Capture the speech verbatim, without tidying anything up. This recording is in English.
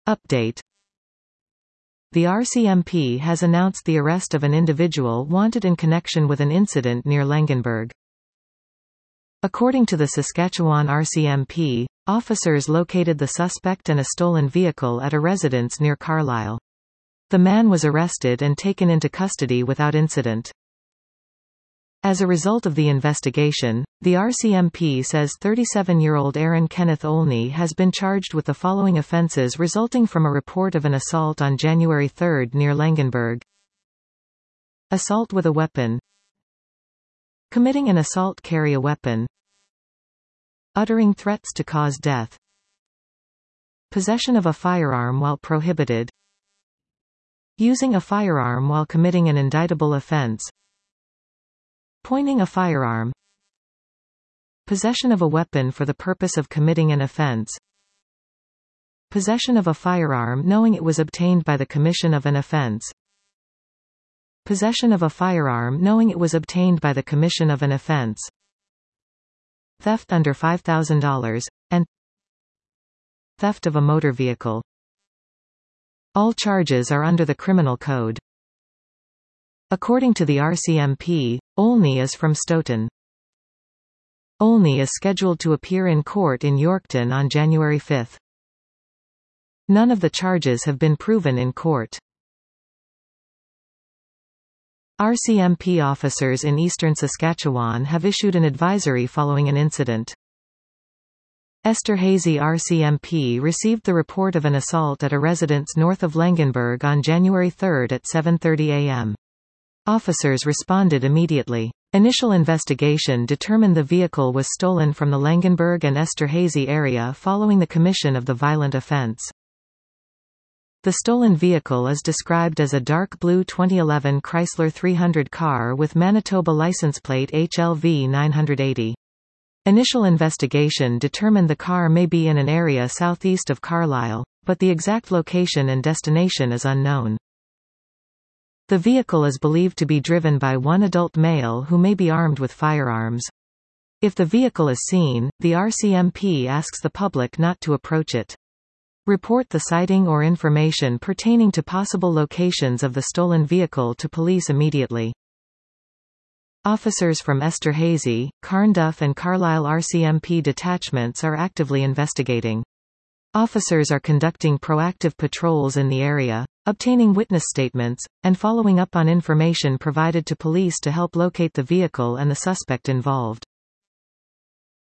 Update. The R C M P has announced the arrest of an individual wanted in connection with an incident near Langenburg. According to the Saskatchewan R C M P, officers located the suspect and a stolen vehicle at a residence near Carlisle. The man was arrested and taken into custody without incident. As a result of the investigation, the R C M P says thirty-seven-year-old Aaron Kenneth Olney has been charged with the following offences resulting from a report of an assault on January third near Langenburg: assault with a weapon, committing an assault carry a weapon, uttering threats to cause death, possession of a firearm while prohibited, using a firearm while committing an indictable offense, pointing a firearm, possession of a weapon for the purpose of committing an offense, possession of a firearm knowing it was obtained by the commission of an offense, possession of a firearm knowing it was obtained by the commission of an offense, theft under five thousand dollars, and theft of a motor vehicle. All charges are under the Criminal Code. According to the R C M P, Olney is from Stoughton. Olney is scheduled to appear in court in Yorkton on January fifth. None of the charges have been proven in court. R C M P officers in eastern Saskatchewan have issued an advisory following an incident. Esterhazy R C M P received the report of an assault at a residence north of Langenburg on January third at seven thirty a m Officers responded immediately. Initial investigation determined the vehicle was stolen from the Langenburg and Esterhazy area following the commission of the violent offense. The stolen vehicle is described as a dark blue twenty eleven Chrysler three hundred car with Manitoba license plate H L V nine eighty. Initial investigation determined the car may be in an area southeast of Carlisle, but the exact location and destination is unknown. The vehicle is believed to be driven by one adult male who may be armed with firearms. If the vehicle is seen, the R C M P asks the public not to approach it. Report the sighting or information pertaining to possible locations of the stolen vehicle to police immediately. Officers from Esterhazy, Carnduff and Carlisle R C M P detachments are actively investigating. Officers are conducting proactive patrols in the area, obtaining witness statements, and following up on information provided to police to help locate the vehicle and the suspect involved.